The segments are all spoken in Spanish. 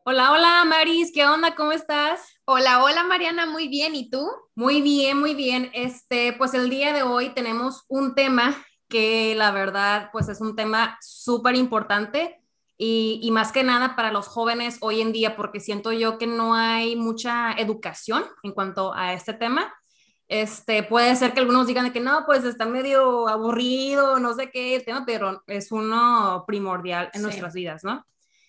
Hola, hola Maris, ¿qué onda? ¿Cómo estás? Hola, hola Mariana, muy bien. ¿Y tú? Muy bien, muy bien. Pues el día de hoy tenemos un tema que la verdad, pues es un tema súper importante y más que nada para los jóvenes hoy en día, porque siento yo que no hay mucha educación en cuanto a este tema. Puede ser que algunos digan de que no, pues está medio aburrido, no sé qué el tema, pero es uno primordial en Sí. nuestras vidas, ¿no?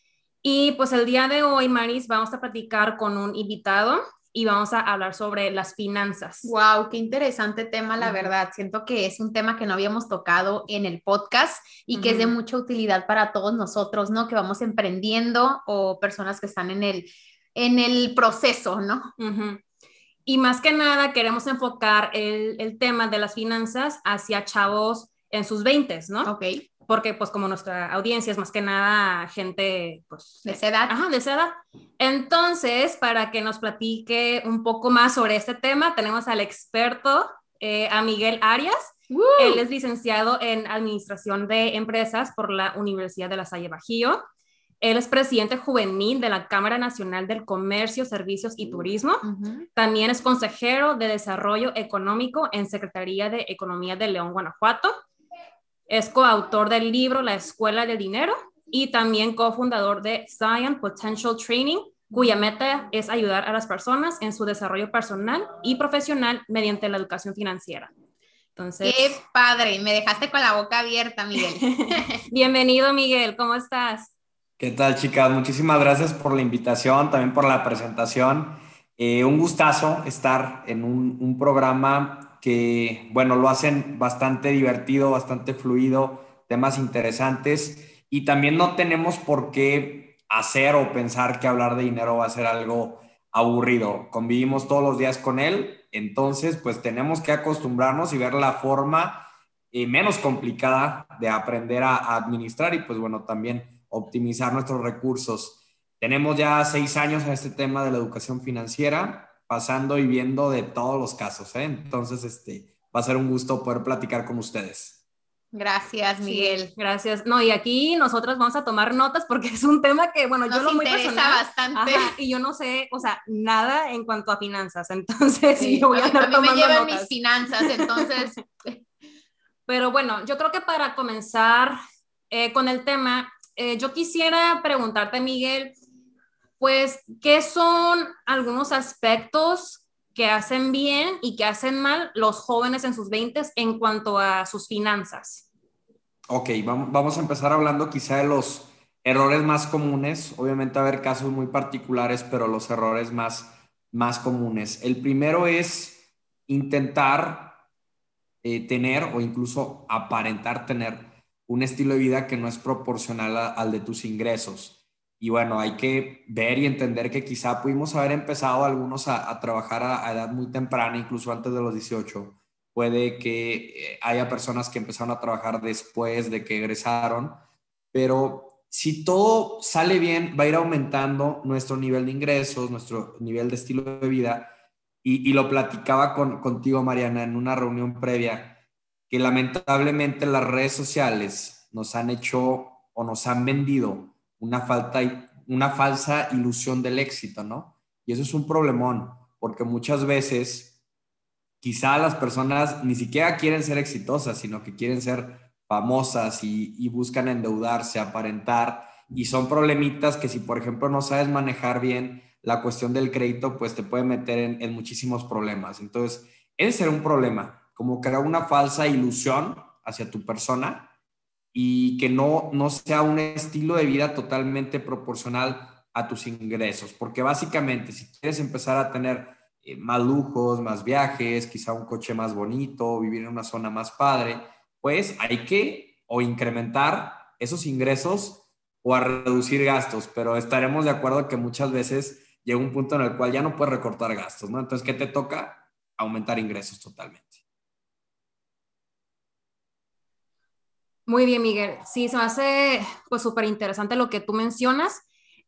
Y pues el día de hoy, Maris, vamos a platicar con un invitado y vamos a hablar sobre las finanzas. Wow, qué interesante tema, la Ujú, verdad. Siento que es un tema que no habíamos tocado en el podcast y que es de ujú, mucha utilidad para todos nosotros, ¿no? Que vamos emprendiendo o personas que están en el proceso, ¿no? ujú. Y más que nada queremos enfocar el tema de las finanzas hacia chavos en sus veintes, ¿no? Ok, Porque pues como nuestra audiencia es más que nada gente, pues, de esa edad. ajá, de esa edad. Entonces, para que nos platique un poco más sobre este tema, tenemos al experto, a Miguel Arias. Él ¡Woo! es licenciado en Administración de Empresas por la Universidad de La Salle Bajío. Él es presidente juvenil de la Cámara Nacional del Comercio, Servicios y Turismo. Ujú. También es consejero de Desarrollo Económico en Secretaría de Economía de León, Guanajuato. Es coautor del libro La Escuela del Dinero y también cofundador de Zion Potential Training, cuya meta es ayudar a las personas en su desarrollo personal y profesional mediante la educación financiera. Entonces, Qué padre, me dejaste con la boca abierta, Miguel. bienvenido Miguel, ¿cómo estás? ¿Qué tal, chicas? Muchísimas gracias por la invitación, también por la presentación. Un gustazo estar en un programa que, bueno, lo hacen bastante divertido, bastante fluido, temas interesantes y también no tenemos por qué hacer o pensar que hablar de dinero va a ser algo aburrido. Convivimos todos los días con él, entonces pues tenemos que acostumbrarnos y ver la forma menos complicada de aprender a administrar y pues bueno, también optimizar nuestros recursos. Tenemos ya 6 años en este tema de la educación financiera, pasando y viendo de todos los casos, ¿eh? Entonces, va a ser un gusto poder platicar con ustedes. Gracias, Sí, Miguel. gracias. No, y aquí nosotros vamos a tomar notas porque es un tema que, bueno, yo Nos lo muy interesa personal, bastante. ajá, y yo no sé, o sea, nada en cuanto a finanzas, entonces yo Sí, voy a a mí, a andar mí me tomando llevan mis notas. finanzas, entonces, Pero bueno, yo creo que para comenzar con el tema, yo quisiera preguntarte, Miguel, pues, ¿qué son algunos aspectos que hacen bien y que hacen mal los jóvenes en sus veintes en cuanto a sus finanzas? Ok, vamos a empezar hablando quizá de los errores más comunes. Obviamente va a haber casos muy particulares, pero los errores más comunes. El primero es intentar tener o incluso aparentar tener un estilo de vida que no es proporcional al de tus ingresos. Y bueno, hay que ver y entender que quizá pudimos haber empezado algunos a trabajar a edad muy temprana, incluso antes de los 18. Puede que haya personas que empezaron a trabajar después de que egresaron, pero si todo sale bien, va a ir aumentando nuestro nivel de ingresos, nuestro nivel de estilo de vida. Y lo platicaba contigo, Mariana, en una reunión previa, que lamentablemente las redes sociales nos han hecho o nos han vendido una falsa ilusión del éxito, ¿no? Y eso es un problemón, porque muchas veces quizá las personas ni siquiera quieren ser exitosas, sino que quieren ser famosas y buscan endeudarse, aparentar, y son problemitas que si, por ejemplo, no sabes manejar bien la cuestión del crédito, pues te puede meter en muchísimos problemas. Entonces, ese será un problema, como crear una falsa ilusión hacia tu persona y que no sea un estilo de vida totalmente proporcional a tus ingresos, porque básicamente si quieres empezar a tener más lujos, más viajes, quizá un coche más bonito, vivir en una zona más padre, pues hay que o incrementar esos ingresos o a reducir gastos, pero estaremos de acuerdo que muchas veces llega un punto en el cual ya no puedes recortar gastos, ¿no? Entonces, ¿qué te toca? Aumentar ingresos totalmente. Muy bien, Miguel. Sí, se me hace pues súper interesante lo que tú mencionas.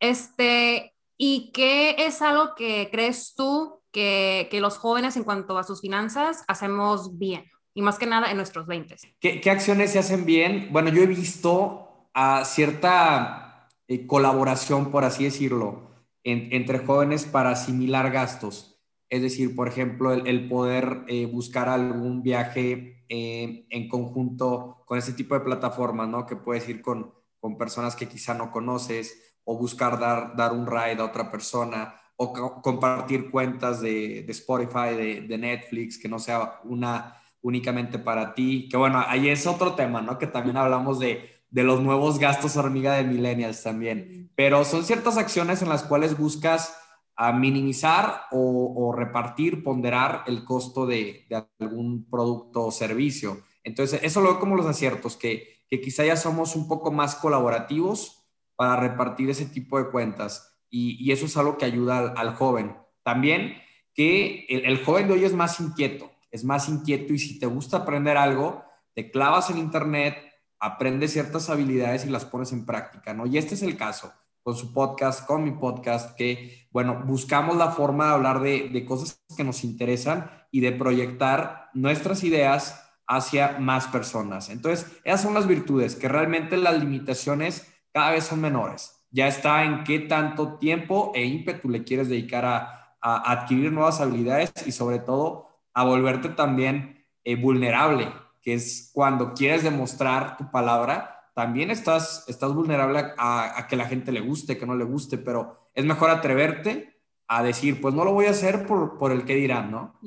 ¿Y qué es algo que crees tú que los jóvenes en cuanto a sus finanzas hacemos bien? Y más que nada en nuestros veintes. ¿Qué acciones se hacen bien? Bueno, yo he visto a cierta colaboración, por así decirlo, entre jóvenes para asimilar gastos. Es decir, por ejemplo, el poder buscar algún viaje en conjunto con ese tipo de plataformas, ¿no? Que puedes ir con personas que quizá no conoces, o buscar dar un ride a otra persona, o compartir cuentas de Spotify, de Netflix, que no sea una únicamente para ti. Que bueno, ahí es otro tema, ¿no? Que también hablamos de los nuevos gastos hormiga de millennials también. Pero son ciertas acciones en las cuales buscas a minimizar o repartir, ponderar el costo de algún producto o servicio. Entonces, eso lo veo como los aciertos, que quizá ya somos un poco más colaborativos para repartir ese tipo de cuentas. Y eso es algo que ayuda al joven. También que el joven de hoy es más inquieto, y si te gusta aprender algo, te clavas en internet, aprendes ciertas habilidades y las pones en práctica, ¿no? Y este es el caso con su podcast, con mi podcast, que, bueno, buscamos la forma de hablar de cosas que nos interesan y de proyectar nuestras ideas hacia más personas. Entonces, esas son las virtudes, que realmente las limitaciones cada vez son menores. Ya está en qué tanto tiempo e ímpetu le quieres dedicar a adquirir nuevas habilidades y sobre todo a volverte también vulnerable, que es cuando quieres demostrar tu palabra. También estás vulnerable a que la gente le guste, que no le guste, pero es mejor atreverte a decir, pues no lo voy a hacer por el que dirán, ¿no?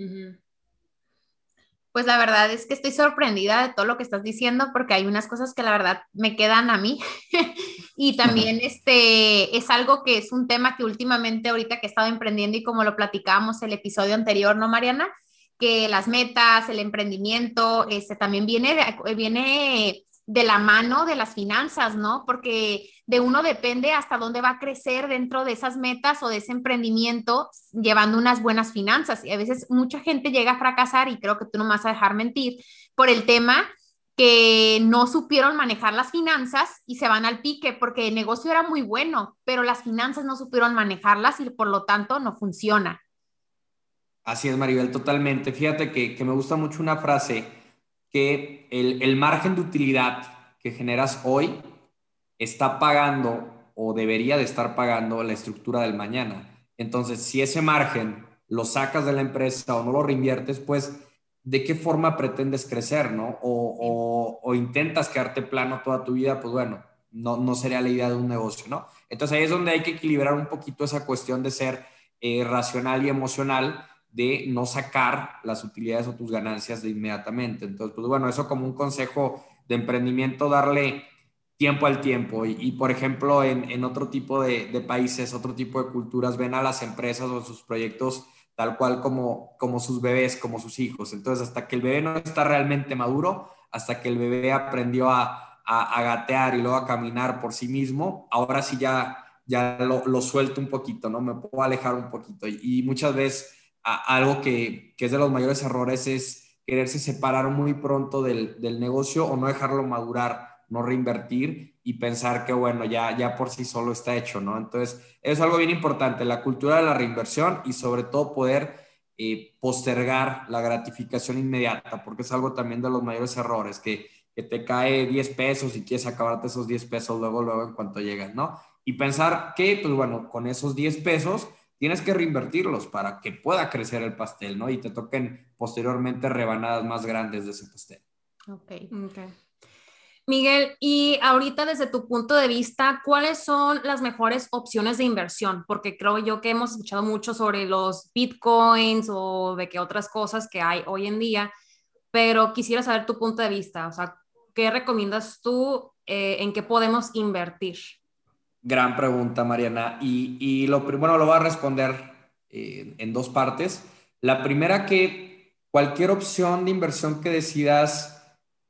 Pues la verdad es que estoy sorprendida de todo lo que estás diciendo porque hay unas cosas que la verdad me quedan a mí y también es algo que es un tema que últimamente ahorita que he estado emprendiendo y como lo platicábamos el episodio anterior, ¿no, Mariana? Que las metas, el emprendimiento, también viene de la mano de las finanzas, ¿no? Porque de uno depende hasta dónde va a crecer dentro de esas metas o de ese emprendimiento, llevando unas buenas finanzas. Y a veces mucha gente llega a fracasar, y creo que tú no me vas a dejar mentir, por el tema que no supieron manejar las finanzas y se van al pique, porque el negocio era muy bueno, pero las finanzas no supieron manejarlas y por lo tanto no funciona. Así es, Maribel, totalmente. Fíjate que me gusta mucho una frase, que el margen de utilidad que generas hoy está pagando o debería de estar pagando la estructura del mañana. Entonces, si ese margen lo sacas de la empresa o no lo reinviertes, pues, ¿de qué forma pretendes crecer, no? O intentas quedarte plano toda tu vida, pues bueno, no sería la idea de un negocio, ¿no? Entonces ahí es donde hay que equilibrar un poquito esa cuestión de ser racional y emocional, de no sacar las utilidades o tus ganancias de inmediatamente. Entonces, pues bueno, eso como un consejo de emprendimiento, darle tiempo al tiempo. Por ejemplo, en otro tipo de países, otro tipo de culturas, ven a las empresas o sus proyectos tal cual como sus bebés, como sus hijos. Entonces, hasta que el bebé no está realmente maduro, hasta que el bebé aprendió a gatear y luego a caminar por sí mismo, ahora sí ya lo suelto un poquito, ¿no? Me puedo alejar un poquito. Y muchas veces algo que es de los mayores errores es quererse separar muy pronto del negocio o no dejarlo madurar, no reinvertir y pensar que, bueno, ya por sí solo está hecho, ¿no? Entonces, es algo bien importante, la cultura de la reinversión y sobre todo poder postergar la gratificación inmediata, porque es algo también de los mayores errores, que te cae 10 pesos y quieres acabarte esos 10 pesos luego en cuanto llegan, ¿no? Y pensar que, pues bueno, con esos 10 pesos tienes que reinvertirlos para que pueda crecer el pastel, ¿no? Y te toquen posteriormente rebanadas más grandes de ese pastel. Ok. Miguel, y ahorita desde tu punto de vista, ¿cuáles son las mejores opciones de inversión? Porque creo yo que hemos escuchado mucho sobre los bitcoins o de que otras cosas que hay hoy en día, pero quisiera saber tu punto de vista, o sea, ¿qué recomiendas tú? ¿En qué podemos invertir? Gran pregunta, Mariana. Y lo primero lo voy a responder en dos partes. La primera, que cualquier opción de inversión que decidas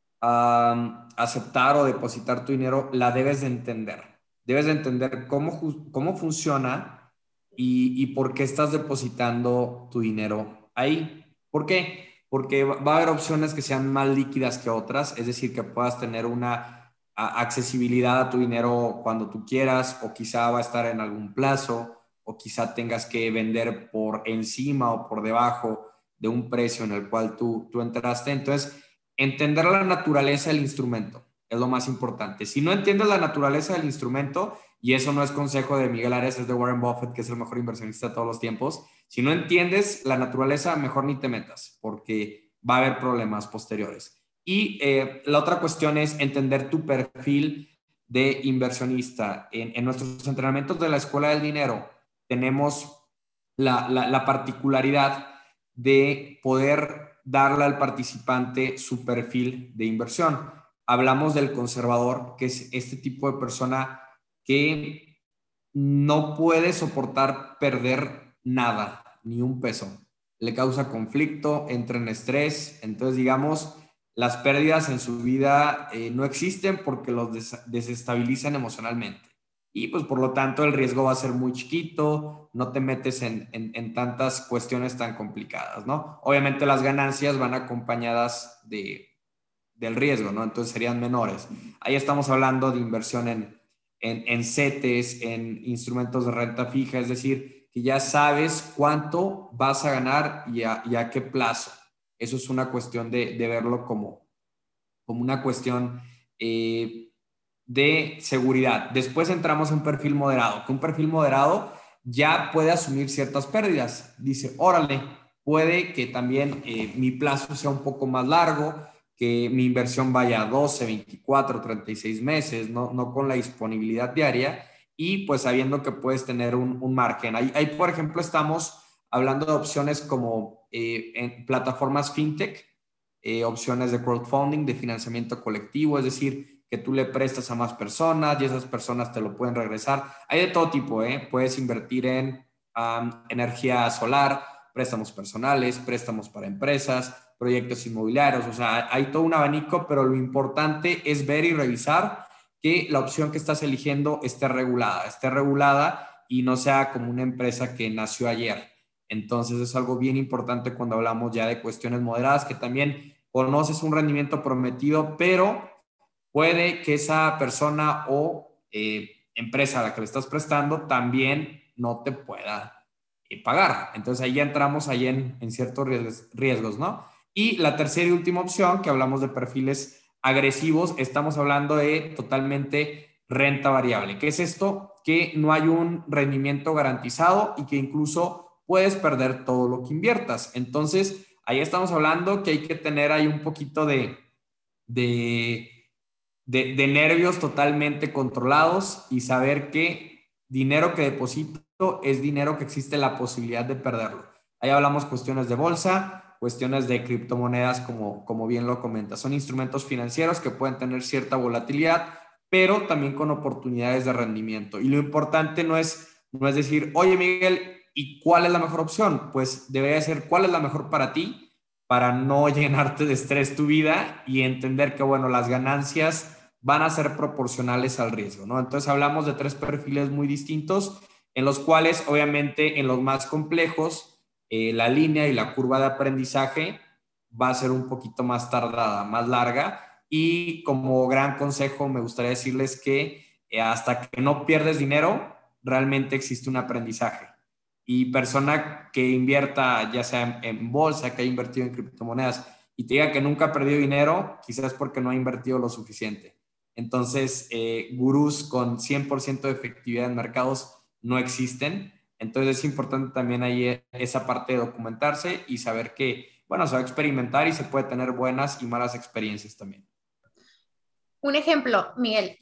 aceptar o depositar tu dinero, la debes de entender. Debes de entender cómo funciona y por qué estás depositando tu dinero ahí. ¿Por qué? Porque va a haber opciones que sean más líquidas que otras, es decir, que puedas tener una accesibilidad a tu dinero cuando tú quieras, o quizá va a estar en algún plazo, o quizá tengas que vender por encima o por debajo de un precio en el cual tú entraste. Entonces, entender la naturaleza del instrumento es lo más importante. Si no entiendes la naturaleza del instrumento, y eso no es consejo de Miguel Arias, es de Warren Buffett, que es el mejor inversionista de todos los tiempos. Si no entiendes la naturaleza, mejor ni te metas, porque va a haber problemas posteriores. Y la otra cuestión es entender tu perfil de inversionista. En nuestros entrenamientos de la Escuela del Dinero tenemos la particularidad de poder darle al participante su perfil de inversión. Hablamos del conservador, que es este tipo de persona que no puede soportar perder nada, ni un peso. Le causa conflicto, entra en estrés. Entonces, digamos, las pérdidas en su vida no existen porque los desestabilizan emocionalmente. Y pues por lo tanto el riesgo va a ser muy chiquito, no te metes en tantas cuestiones tan complicadas, ¿no? Obviamente las ganancias van acompañadas del riesgo, ¿no? Entonces serían menores. Ahí estamos hablando de inversión en CETES, en instrumentos de renta fija, es decir, que ya sabes cuánto vas a ganar y a qué plazo. Eso es una cuestión de verlo como una cuestión de seguridad. Después entramos a un perfil moderado, que un perfil moderado ya puede asumir ciertas pérdidas. Dice, órale, puede que también mi plazo sea un poco más largo, que mi inversión vaya a 12, 24, 36 meses, no con la disponibilidad diaria, y pues sabiendo que puedes tener un margen. Ahí, por ejemplo, estamos hablando de opciones como en plataformas fintech, opciones de crowdfunding, de financiamiento colectivo, es decir, que tú le prestas a más personas y esas personas te lo pueden regresar. Hay de todo tipo, ¿eh? Puedes invertir en energía solar, préstamos personales, préstamos para empresas, proyectos inmobiliarios, o sea, hay todo un abanico, pero lo importante es ver y revisar que la opción que estás eligiendo esté regulada y no sea como una empresa que nació ayer. Entonces es algo bien importante cuando hablamos ya de cuestiones moderadas, que también conoces un rendimiento prometido, pero puede que esa persona o empresa a la que le estás prestando también no te pueda pagar. Entonces ahí ya entramos ahí en ciertos riesgos, ¿no? Y la tercera y última opción, que hablamos de perfiles agresivos, estamos hablando de totalmente renta variable. ¿Qué es esto? Que no hay un rendimiento garantizado y que incluso puedes perder todo lo que inviertas. Entonces, ahí estamos hablando que hay que tener ahí un poquito de, de nervios totalmente controlados y saber que dinero que deposito es dinero que existe la posibilidad de perderlo. Ahí hablamos cuestiones de bolsa, cuestiones de criptomonedas, como bien lo comenta. Son instrumentos financieros que pueden tener cierta volatilidad, pero también con oportunidades de rendimiento. Y lo importante no es decir, oye Miguel, ¿y cuál es la mejor opción? Pues debería ser cuál es la mejor para ti, para no llenarte de estrés tu vida y entender que, bueno, las ganancias van a ser proporcionales al riesgo, ¿no? Entonces hablamos de tres perfiles muy distintos, en los cuales, obviamente, en los más complejos, la línea y la curva de aprendizaje va a ser un poquito más tardada, más larga, y como gran consejo me gustaría decirles que hasta que no pierdes dinero, realmente existe un aprendizaje. Y persona que invierta, ya sea en bolsa, que haya invertido en criptomonedas, y te diga que nunca ha perdido dinero, quizás porque no ha invertido lo suficiente. Entonces, gurús con 100% de efectividad en mercados no existen. Entonces, es importante también ahí esa parte de documentarse y saber que, bueno, se va a experimentar y se puede tener buenas y malas experiencias también. Un ejemplo, Miguel,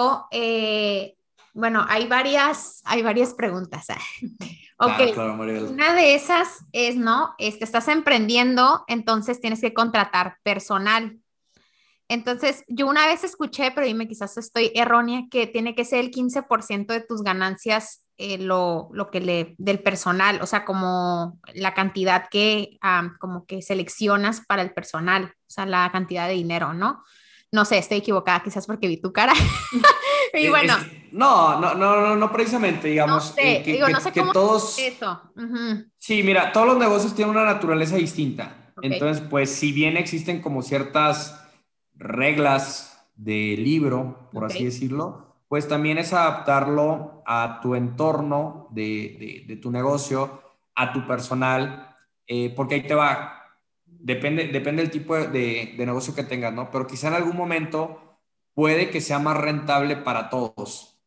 bueno, hay varias preguntas. Ok, Claro, claro, Maribel. una de esas es, ¿no? Estás emprendiendo, entonces tienes que contratar personal. Entonces, yo una vez escuché, pero dime, quizás estoy errónea, que tiene que ser el 15% de tus ganancias lo que del personal, o sea, como la cantidad que como que seleccionas para el personal, o sea, la cantidad de dinero, ¿no? No sé, estoy equivocada, quizás porque vi tu cara. Y bueno, No precisamente, no digamos, sé, digo, no sé que cómo es todos. eso. Ujú. Sí, mira, todos los negocios tienen una naturaleza distinta. Ok, Entonces, pues si bien existen como ciertas reglas de libro, por así ok. decirlo, pues también es adaptarlo a tu entorno de tu negocio, a tu personal, porque ahí te va. Depende del tipo de negocio que tengas, ¿no? Pero quizá en algún momento puede que sea más rentable para todos.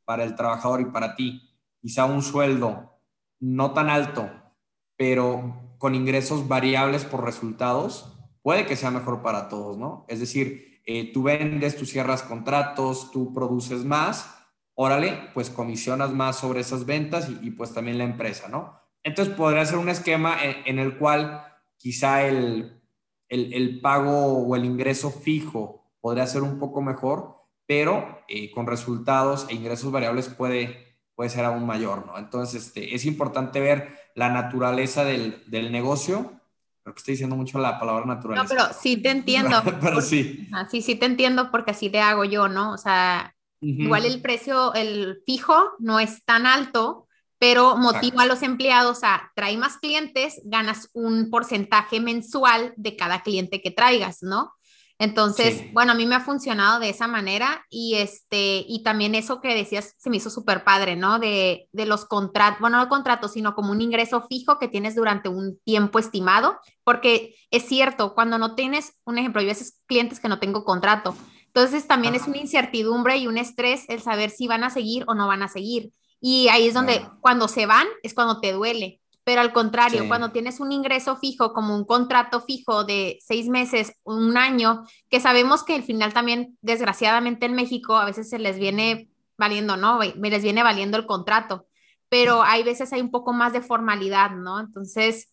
para el trabajador y para ti, quizá un sueldo no tan alto, pero con ingresos variables por resultados, puede que sea mejor para todos, ¿no? Es decir, tú vendes, tú cierras contratos, tú produces más, órale, pues comisionas más sobre esas ventas y pues también la empresa, ¿no? Entonces podría ser un esquema en el cual quizá el pago o el ingreso fijo podría ser un poco mejor, pero con resultados e ingresos variables puede ser aún mayor, ¿no? Entonces, es importante ver la naturaleza del negocio. Creo que estoy diciendo mucho la palabra No, naturaleza, pero sí te entiendo. pero sí. Ajá, sí, sí te entiendo porque así te hago yo, ¿no? O sea, igual Ujú. el precio, el fijo no es tan alto, pero motiva Exacto. a los empleados a traer más clientes, ganas un porcentaje mensual de cada cliente que traigas, ¿no? Entonces, Sí. bueno, a mí me ha funcionado de esa manera y también eso que decías se me hizo súper padre, ¿no? De los contratos, bueno, no contratos, sino como un ingreso fijo que tienes durante un tiempo estimado, porque es cierto, cuando no tienes, un ejemplo, yo a veces clientes que no tengo contrato, entonces también es una Ah, incertidumbre y un estrés el saber si van a seguir o no van a seguir. Y ahí es donde claro. cuando se van es cuando te duele. Pero al contrario, Sí. cuando tienes un ingreso fijo, como un contrato fijo de 6 meses, un año, que sabemos que al final también, desgraciadamente en México, a veces se les viene valiendo, ¿no? Me les viene valiendo el contrato, pero hay veces hay un poco más de formalidad, ¿no? Entonces,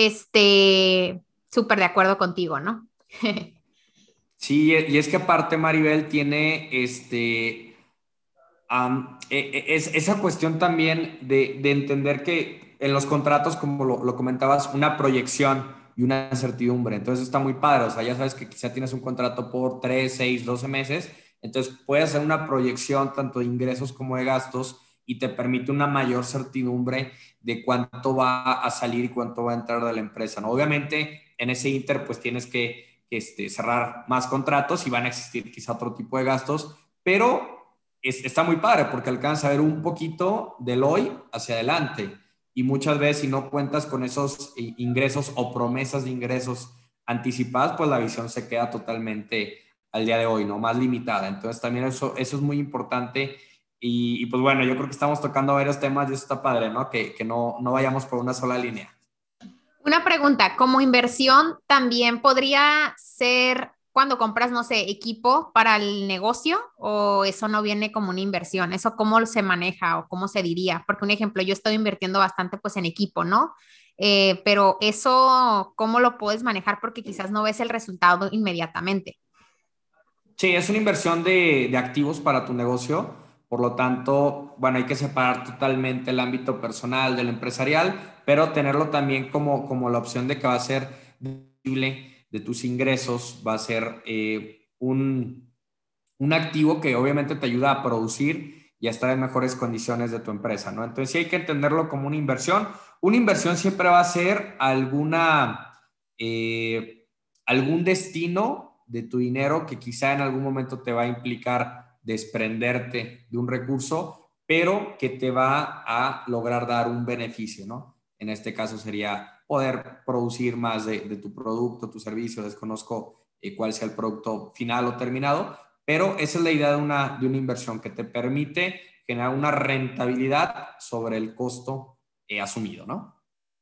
súper de acuerdo contigo, ¿no? Sí, y es que aparte Maribel tiene es esa cuestión también de entender que en los contratos, como lo comentabas, una proyección y una certidumbre. Entonces está muy padre. O sea, ya sabes que quizá tienes un contrato por 3, 6, 12 meses. Entonces puedes hacer una proyección tanto de ingresos como de gastos y te permite una mayor certidumbre de cuánto va a salir y cuánto va a entrar de la empresa, ¿no? Obviamente en ese inter pues tienes que cerrar más contratos y van a existir quizá otro tipo de gastos, pero está muy padre porque alcanza a ver un poquito del hoy hacia adelante y muchas veces si no cuentas con esos ingresos o promesas de ingresos anticipadas, pues la visión se queda totalmente al día de hoy, ¿no? Más limitada. Entonces también eso es muy importante y pues bueno, yo creo que estamos tocando varios temas y eso está padre, ¿no? Que no vayamos por una sola línea. Una pregunta, como inversión también podría ser cuando compras, no sé, equipo para el negocio o eso no viene como una inversión, eso cómo se maneja o cómo se diría, porque un ejemplo, yo estoy invirtiendo bastante pues en equipo, ¿no? Pero eso, ¿cómo lo puedes manejar? Porque quizás no ves el resultado inmediatamente. Sí, es una inversión de activos para tu negocio. Por lo tanto, bueno, hay que separar totalmente el ámbito personal del empresarial, pero tenerlo también como la opción de que va a ser deducible de tus ingresos, va a ser un activo que obviamente te ayuda a producir y a estar en mejores condiciones de tu empresa, ¿no? Entonces sí hay que entenderlo como una inversión. Una inversión siempre va a ser eh, algún destino de tu dinero que quizá en algún momento te va a implicar desprenderte de un recurso, pero que te va a lograr dar un beneficio, ¿no? En este caso sería poder producir más de tu producto, tu servicio, desconozco cuál sea el producto final o terminado, pero esa es la idea de una inversión que te permite generar una rentabilidad sobre el costo asumido, ¿no?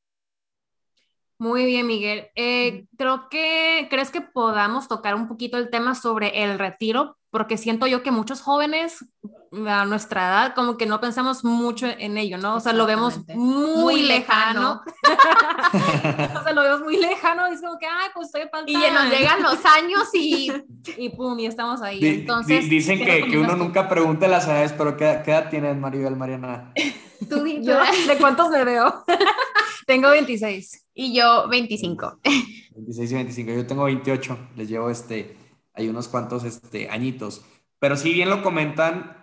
Muy bien, Miguel. ¿Crees que podamos tocar un poquito el tema sobre el retiro? Porque siento yo que muchos jóvenes a nuestra edad como que no pensamos mucho en ello, ¿no? O sea, lo vemos Exactamente. muy Muy lejano. lejano. O sea, lo vemos muy lejano y es como que, ay, pues estoy Y ya nos faltan. llegan los años y Y pum, y estamos ahí. Entonces, Dicen ¿qué que uno recomiendas tú? nunca pregunte las edades, pero ¿qué edad tienes, Maribel, Mariana? tú di tu ¿Yo? edad. ¿De cuántos me veo? Tengo 26. Y yo 25. 26 y 25. Yo tengo 28. Les llevo hay unos cuantos añitos. Pero si bien lo comentan,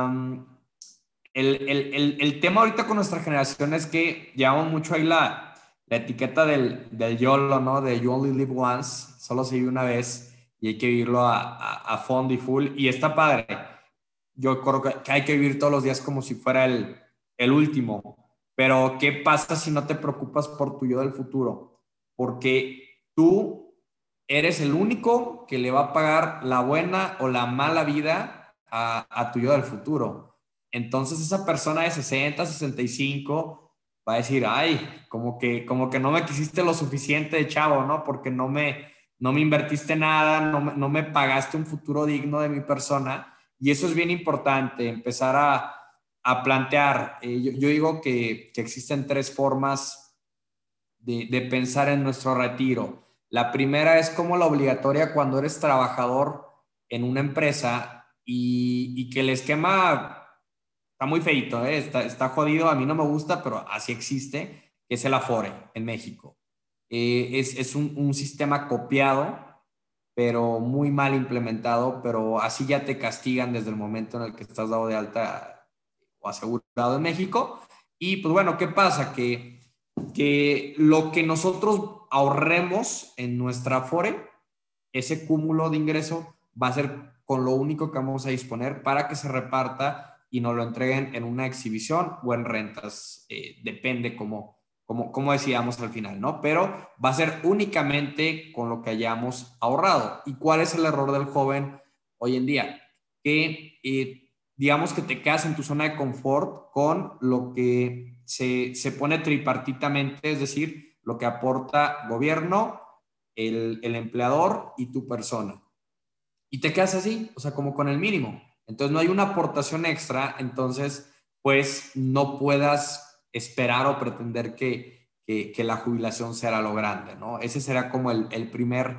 el tema ahorita con nuestra generación es que llevamos mucho ahí la etiqueta del YOLO, ¿no? De You Only Live Once, solo se vive una vez y hay que vivirlo a fondo y full. Y está padre. Yo creo que hay que vivir todos los días como si fuera el último. Pero, ¿qué pasa si no te preocupas por tu yo del futuro? Porque tú eres el único que le va a pagar la buena o la mala vida a tu yo del futuro. Entonces esa persona de 60, 65 va a decir, ay, como que no me quisiste lo suficiente de chavo, ¿no? Porque no me invertiste nada, no me pagaste un futuro digno de mi persona. Y eso es bien importante, empezar a plantear. Yo digo que existen tres formas de pensar en nuestro retiro. La primera es como la obligatoria cuando eres trabajador en una empresa y que el esquema está muy feito, ¿eh? Está jodido, a mí no me gusta, pero así existe, que es el Afore en México. Es un sistema copiado, pero muy mal implementado, pero así ya te castigan desde el momento en el que estás dado de alta o asegurado en México. Y pues bueno, ¿qué pasa? Que lo que nosotros ahorremos en nuestra Afore, ese cúmulo de ingreso va a ser con lo único que vamos a disponer para que se reparta y nos lo entreguen en una exhibición o en rentas. Depende como decíamos al final, ¿no? Pero va a ser únicamente con lo que hayamos ahorrado. ¿Y cuál es el error del joven hoy en día? Que digamos que te quedas en tu zona de confort con lo que se pone tripartitamente, es decir, lo que aporta gobierno, el empleador y tu persona. Y te quedas así, o sea, como con el mínimo. Entonces no hay una aportación extra, entonces pues no puedas esperar o pretender que la jubilación será lo grande, ¿no? Ese será como el primer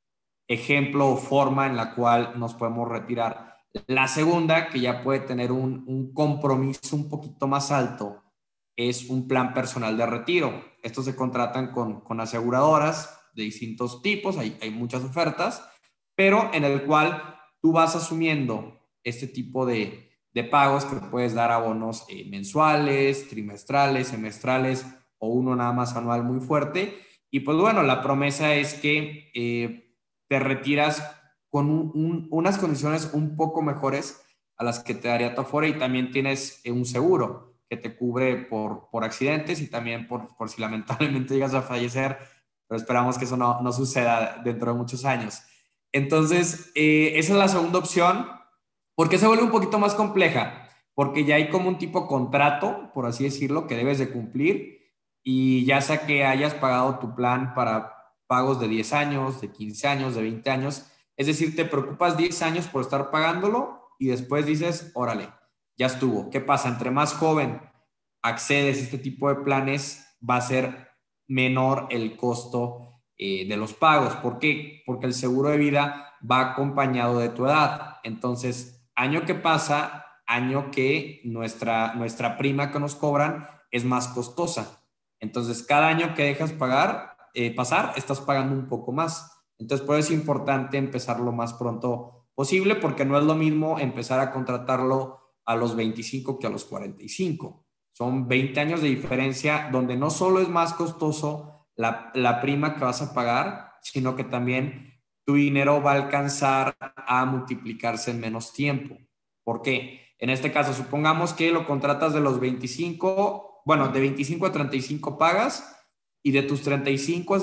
ejemplo o forma en la cual nos podemos retirar. La segunda, que ya puede tener un compromiso un poquito más alto, es un plan personal de retiro. Estos se contratan con aseguradoras de distintos tipos, hay muchas ofertas, pero en el cual tú vas asumiendo este tipo de pagos que puedes dar abonos mensuales, trimestrales, semestrales o uno nada más anual muy fuerte. Y pues bueno, la promesa es que te retiras con unas condiciones un poco mejores a las que te daría tu Afore, y también tienes un seguro que te cubre por accidentes y también por si lamentablemente llegas a fallecer, pero esperamos que eso no suceda dentro de muchos años. Entonces, esa es la segunda opción. ¿Por qué se vuelve un poquito más compleja? Porque ya hay como un tipo contrato, por así decirlo, que debes de cumplir, y ya sea que hayas pagado tu plan para pagos de 10 años, de 15 años, de 20 años, es decir, te preocupas 10 años por estar pagándolo y después dices, órale, ya estuvo. ¿Qué pasa? Entre más joven accedes a este tipo de planes, va a ser menor el costo de los pagos. ¿Por qué? Porque el seguro de vida va acompañado de tu edad. Entonces, año que pasa, año que nuestra prima que nos cobran es más costosa. Entonces, cada año que dejas pasar, estás pagando un poco más. Entonces, por eso es importante empezar lo más pronto posible, porque no es lo mismo empezar a contratarlo a los 25 que a los 45. Son 20 años de diferencia donde no solo es más costoso la prima que vas a pagar, sino que también tu dinero va a alcanzar a multiplicarse en menos tiempo. ¿Por qué? En este caso, supongamos que lo contratas de los 25, bueno, de 25 a 35 pagas, y de tus 35 a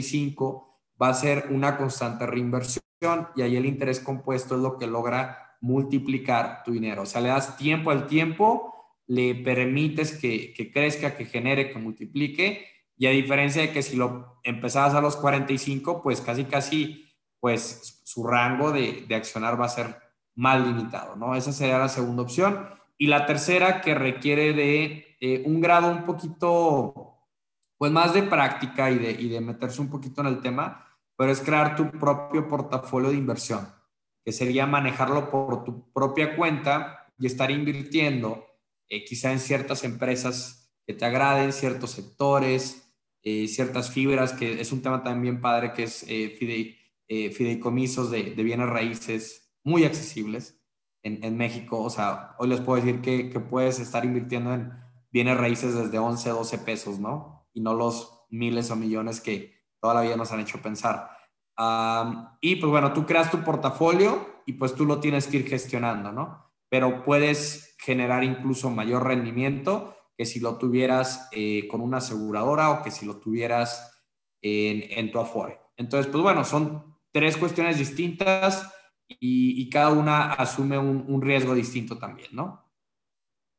65 va a ser una constante reinversión, y ahí el interés compuesto es lo que logra multiplicar tu dinero. O sea, le das tiempo al tiempo, le permites que crezca, que genere, que multiplique, y a diferencia de que si lo empezabas a los 45, pues casi, pues su rango de accionar va a ser más limitado, ¿no? Esa sería la segunda opción. Y la tercera, que requiere de un grado un poquito, pues más de práctica y de meterse un poquito en el tema, pero es crear tu propio portafolio de inversión, que sería manejarlo por tu propia cuenta y estar invirtiendo quizá en ciertas empresas que te agraden, ciertos sectores, ciertas fibras, que es un tema también padre, que es fideicomisos de bienes raíces muy accesibles en México. O sea, hoy les puedo decir que puedes estar invirtiendo en bienes raíces desde 11, 12 pesos, ¿no? Y no los miles o millones que toda la vida nos han hecho pensar. Y pues bueno, tú creas tu portafolio y pues tú lo tienes que ir gestionando, ¿no? Pero puedes generar incluso mayor rendimiento que si lo tuvieras con una aseguradora o que si lo tuvieras en tu Afore. Entonces, pues bueno, son tres cuestiones distintas y cada una asume un riesgo distinto también, ¿no?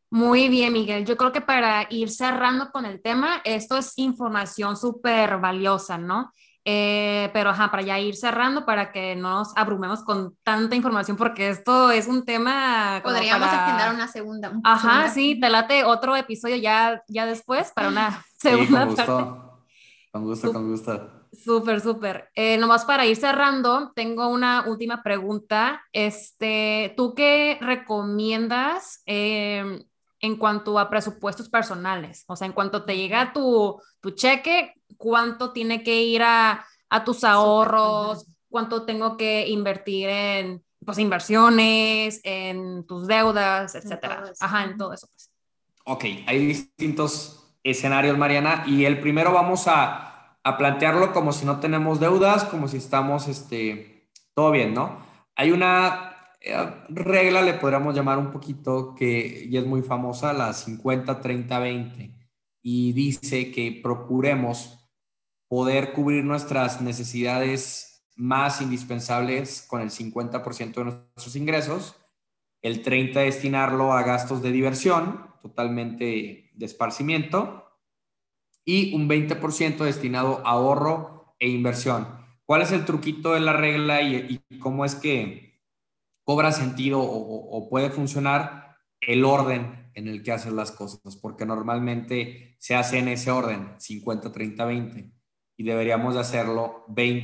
Muy bien, Miguel. Yo creo que para ir cerrando con el tema, esto es información súper valiosa, ¿no? Pero ajá, para ya ir cerrando, para que no nos abrumemos con tanta información, porque esto es un tema como Podríamos agendar para, una segunda, ajá, sí, te late otro episodio ya después para una Sí, con segunda parte. gusto. Con gusto, con gusto. Súper, súper. Nomás para ir cerrando, tengo una última pregunta. ¿Tú qué recomiendas en cuanto a presupuestos personales? O sea, en cuanto te llega tu cheque, ¿cuánto tiene que ir a tus Súper. ahorros? ¿Cuánto tengo que invertir en, pues, inversiones, en tus deudas, En todo etcétera? eso. Ajá, en todo eso, pues. Ok, hay distintos escenarios, Mariana, y el primero vamos a plantearlo como si no tenemos deudas, como si estamos, todo bien, ¿no? Hay una regla, le podríamos llamar un poquito, que y es muy famosa, la 50-30-20, y dice que procuremos poder cubrir nuestras necesidades más indispensables con el 50% de nuestros ingresos, el 30% destinarlo a gastos de diversión, totalmente de esparcimiento, y un 20% destinado a ahorro e inversión. ¿Cuál es el truquito de la regla y cómo es que cobra sentido o puede funcionar el orden en el que haces las cosas? Porque normalmente se hace en ese orden, 50-30-20, y deberíamos de hacerlo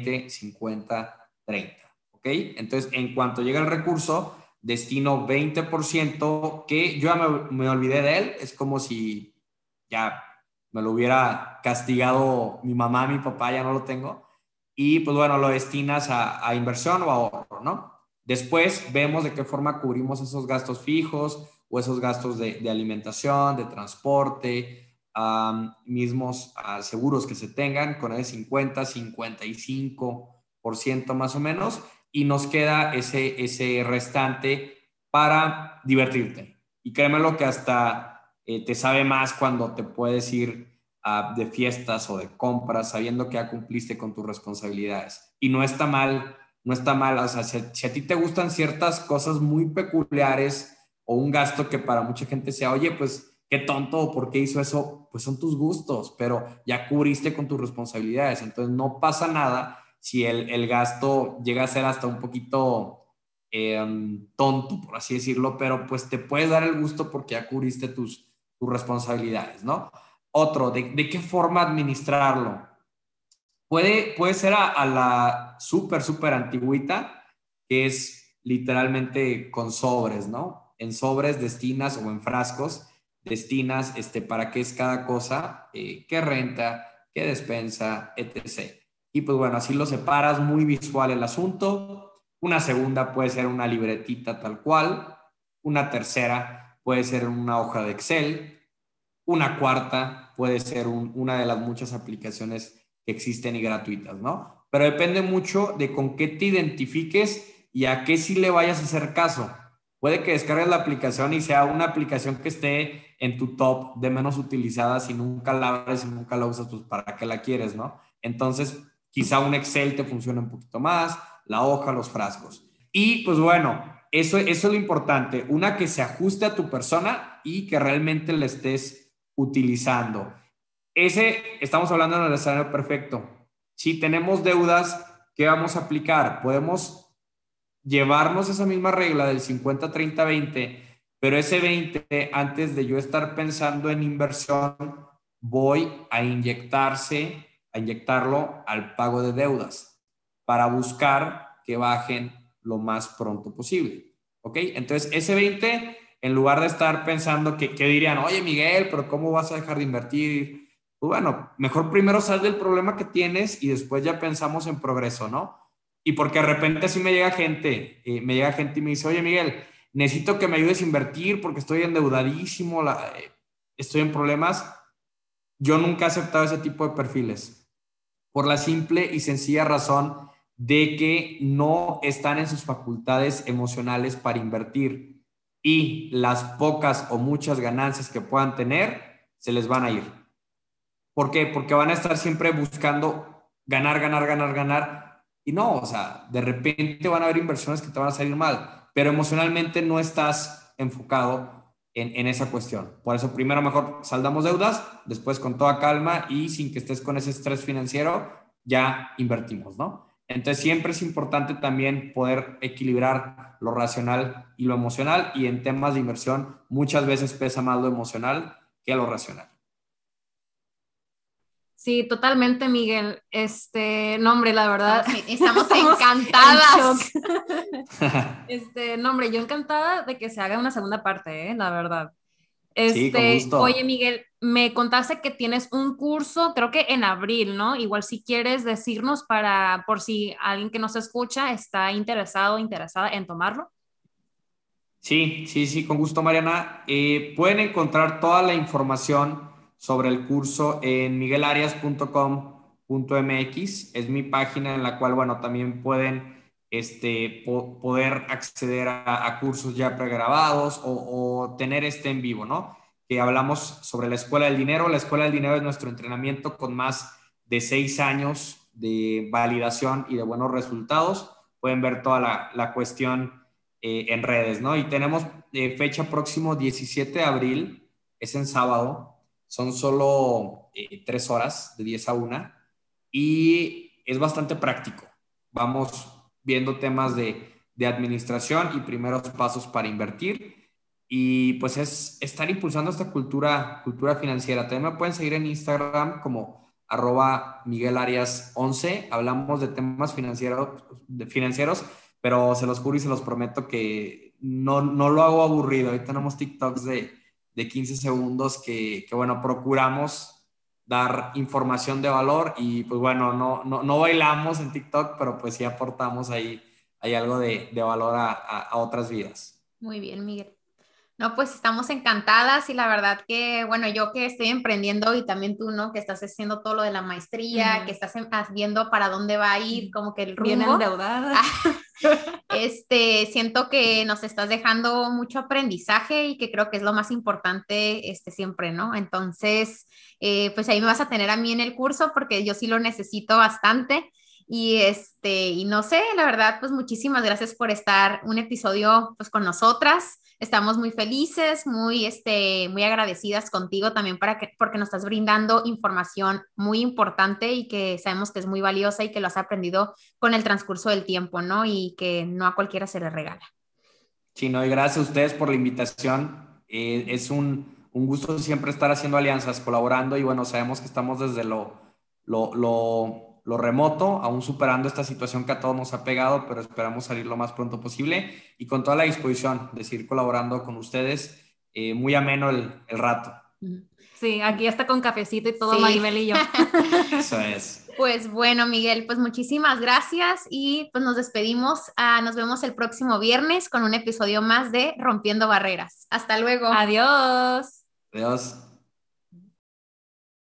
20-50-30. ¿Ok? Entonces, en cuanto llega el recurso, destino 20%, que yo ya me olvidé de él, es como si ya me lo hubiera castigado mi mamá, mi papá, ya no lo tengo, y pues bueno, lo destinas a inversión o a ahorro, ¿no? Después vemos de qué forma cubrimos esos gastos fijos o esos gastos de alimentación, de transporte, mismos seguros que se tengan con el 50-55% más o menos, y nos queda ese restante para divertirte. Y créeme lo que hasta te sabe más cuando te puedes ir de fiestas o de compras sabiendo que ya cumpliste con tus responsabilidades. Y no está mal, no está mal. O sea, si a ti te gustan ciertas cosas muy peculiares o un gasto que para mucha gente sea, oye, pues qué tonto o por qué hizo eso, pues son tus gustos, pero ya cubriste con tus responsabilidades. Entonces no pasa nada si el gasto llega a ser hasta un poquito tonto, por así decirlo, pero pues te puedes dar el gusto porque ya cubriste tus responsabilidades, ¿no? Otro, ¿de qué forma administrarlo? Puede ser a la súper antigüita, que es literalmente con sobres, ¿no? En sobres destinas o en frascos destinas para qué es cada cosa, qué renta, qué despensa, etc. Y pues bueno, así lo separas, muy visual el asunto. Una segunda puede ser una libretita tal cual. Una tercera puede ser una hoja de Excel. Una cuarta puede ser una de las muchas aplicaciones que existen y gratuitas, ¿no? Pero depende mucho de con qué te identifiques y a qué sí le vayas a hacer caso. Puede que descargues la aplicación y sea una aplicación que esté en tu top de menos utilizadas y nunca la abres y nunca la usas, pues para qué la quieres, ¿no? Entonces, quizá un Excel te funcione un poquito más, la hoja, los frascos. Y pues bueno, eso es lo importante, una que se ajuste a tu persona y que realmente le estés utilizando. Estamos hablando en el escenario perfecto. Si tenemos deudas, ¿qué vamos a aplicar? Podemos llevarnos esa misma regla del 50-30-20, pero ese 20, antes de yo estar pensando en inversión, voy a inyectarlo al pago de deudas para buscar que bajen lo más pronto posible. ¿Ok? Entonces, ese 20, en lugar de estar pensando que dirían, oye, Miguel, pero ¿cómo vas a dejar de invertir? Pues bueno, mejor primero sal del problema que tienes y después ya pensamos en progreso, ¿no? Y porque de repente así me llega gente y me dice, oye, Miguel, necesito que me ayudes a invertir porque estoy endeudadísimo, estoy en problemas. Yo nunca he aceptado ese tipo de perfiles por la simple y sencilla razón de que no están en sus facultades emocionales para invertir y las pocas o muchas ganancias que puedan tener se les van a ir. ¿Por qué? Porque van a estar siempre buscando ganar. Y no, o sea, de repente van a haber inversiones que te van a salir mal, pero emocionalmente no estás enfocado en esa cuestión. Por eso primero mejor saldamos deudas, después con toda calma y sin que estés con ese estrés financiero, ya invertimos, ¿no? Entonces siempre es importante también poder equilibrar lo racional y lo emocional, y en temas de inversión muchas veces pesa más lo emocional que lo racional. Sí, totalmente, Miguel. No, hombre, la verdad. Estamos encantadas. No, hombre, yo encantada de que se haga una segunda parte, la verdad. Sí, con Oye, gusto. Miguel, me contaste que tienes un curso, creo que en abril, ¿no? Igual si quieres decirnos por si alguien que nos escucha está interesado o interesada en tomarlo. Sí, sí, sí, con gusto, Mariana. Pueden encontrar toda la información sobre el curso en miguelarias.com.mx. Es mi página en la cual, bueno, también pueden poder acceder a cursos ya pregrabados o tener en vivo, ¿no? Que hablamos sobre la Escuela del Dinero. La Escuela del Dinero es nuestro entrenamiento con más de 6 años de validación y de buenos resultados. Pueden ver toda la cuestión en redes, ¿no? Y tenemos fecha próximo 17 de abril, es en sábado, son solo 3 horas, de 10 a 1, y es bastante práctico. Vamos viendo temas de administración y primeros pasos para invertir, y pues es estar impulsando esta cultura financiera. También me pueden seguir en Instagram como @MiguelArias11. Hablamos de temas financieros, pero se los juro y se los prometo que no lo hago aburrido. Ahí tenemos TikToks de 15 segundos que, bueno, procuramos dar información de valor y pues bueno, no bailamos en TikTok, pero pues sí aportamos ahí hay algo de valor a otras vidas. Muy bien, Miguel. No, pues estamos encantadas y la verdad que, bueno, yo que estoy emprendiendo y también tú, ¿no? Que estás haciendo todo lo de la maestría, que estás viendo para dónde va a ir, como que el rumbo. Bien endeudada. Siento que nos estás dejando mucho aprendizaje y que creo que es lo más importante, siempre, ¿no? Entonces, pues ahí me vas a tener a mí en el curso porque yo sí lo necesito bastante. Y no sé, la verdad, pues muchísimas gracias por estar un episodio pues con nosotras. Estamos muy felices, muy agradecidas contigo también porque nos estás brindando información muy importante y que sabemos que es muy valiosa y que lo has aprendido con el transcurso del tiempo, ¿no? Y que no a cualquiera se le regala. Sí, no, y gracias a ustedes por la invitación. Es un gusto siempre estar haciendo alianzas, colaborando, y bueno, sabemos que estamos desde lo remoto, aún superando esta situación que a todos nos ha pegado, pero esperamos salir lo más pronto posible y con toda la disposición de seguir colaborando con ustedes. Muy ameno el rato. Sí, aquí está con cafecito y todo, Sí. Maribel y yo. Eso es. Pues bueno, Miguel, pues muchísimas gracias y pues nos despedimos. Nos vemos el próximo viernes con un episodio más de Rompiendo Barreras. Hasta luego. Adiós. Adiós.